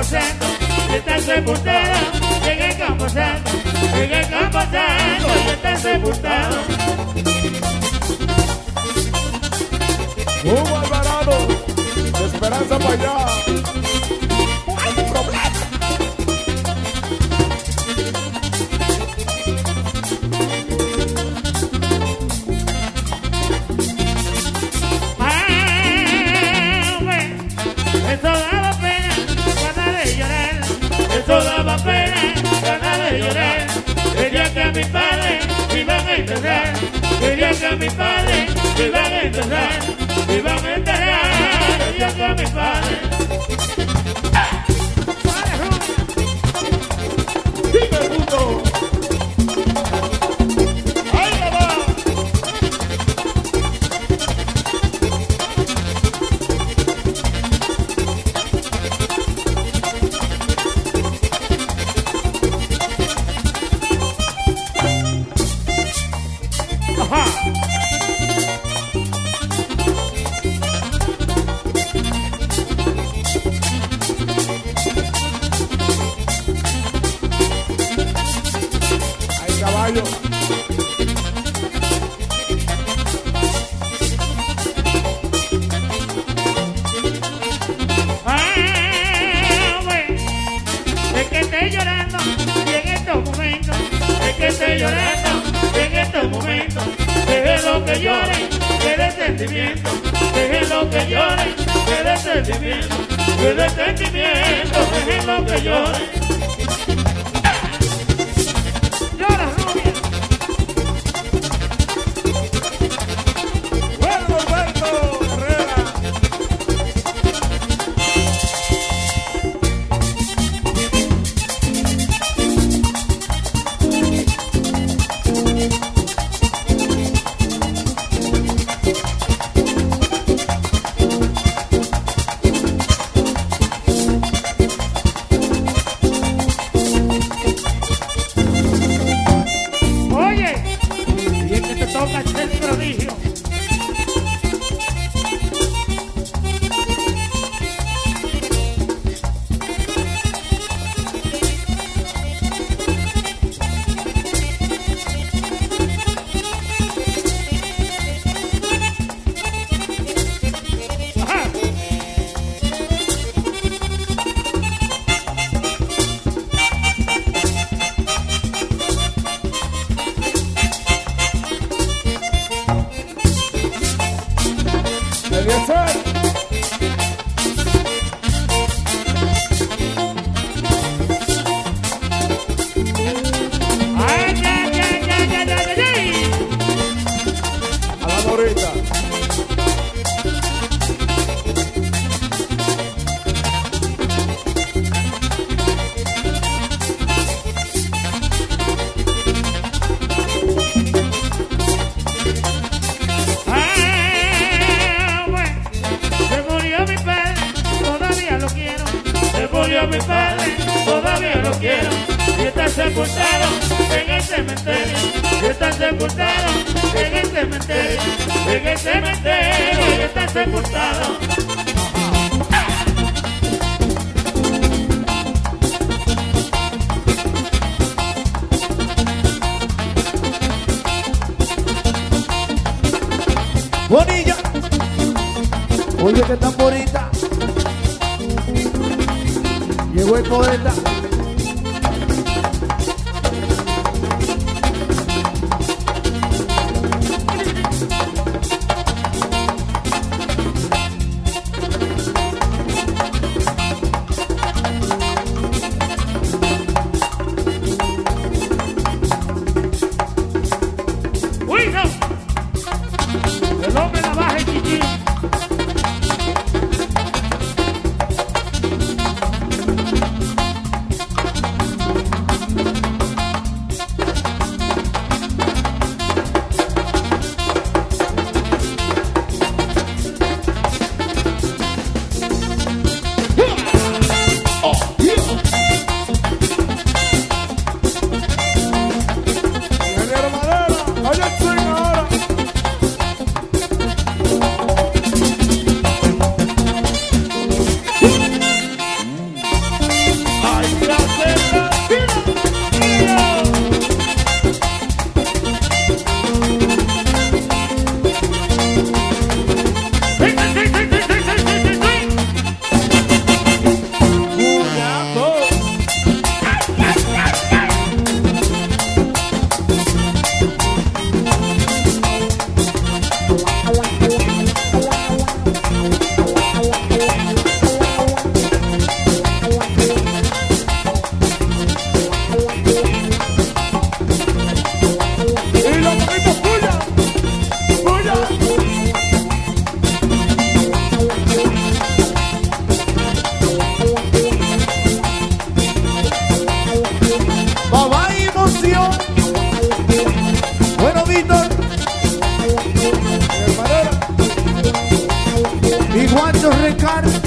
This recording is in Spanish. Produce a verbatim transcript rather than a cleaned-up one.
santo, y está sepultado en el campo santo, en el campo santo, y está sepultado. Hugo Alvarado, de Esperanza para allá. Hay un problema. Ah, bueno, eso daba pena, ganas de llorar. Eso daba pena, ganas de llorar. Quería que a mi padre me iban a enterrar. Quería que a mi padre me iban a enterrar. Me iban a enterrar. Quería que a mi padre. Dime, puto. Ahí la va. Ajá. Ahí caballo. Ah, bueno, es que esté llorando y en estos momentos, es que esté llorando y en estos momentos, deje lo que llore, que de sentimiento, deje lo que llore, que de sentimiento, que de sentimiento, deje lo que llore. Llora, rubia. Bueno, Alberto Herrera. Oye, y es que te toca ser prodigio. Ajá. Eliezer. Ay, ay, ay, ay, ay, ay, ay. A la morita. Ah, bueno, se murió mi padre, todavía lo quiero. Se murió mi padre, todavía lo quiero. Y está sepultado en el cementerio. Y está sepultado en el cementerio. En el cementerio y está sepultado. Bonilla. Oye, que tan bonita. Llegó el poeta. ¡Uy, no! El hombre navaja y chichín. los recargos